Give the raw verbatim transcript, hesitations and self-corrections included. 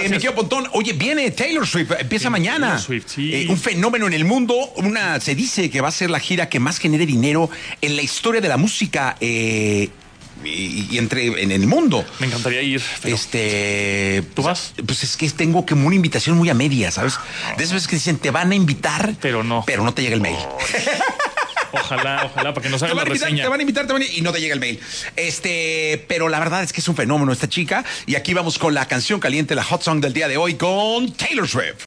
mi querido Pontón, oye, viene Taylor Swift, empieza Sí, mañana. Taylor Swift, sí. Eh, un fenómeno en el mundo. Una, se dice que va a ser la gira que más genere dinero en la historia de la música eh, y, y entre en el mundo. Me encantaría ir. Pero... Este. ¿Tú vas? Pues es que tengo como una invitación muy a media, ¿sabes? De esas veces que dicen te van a invitar, Pero no. Pero no te llega el mail. Oh, ojalá, ojalá, para que nos Te hagan van, la a invitar, reseña. te van a invitar, te van a invitar y no te llega el mail. Este, pero la verdad es que es un fenómeno esta chica. Y aquí vamos con la canción caliente, la hot song del día de hoy con Taylor Swift.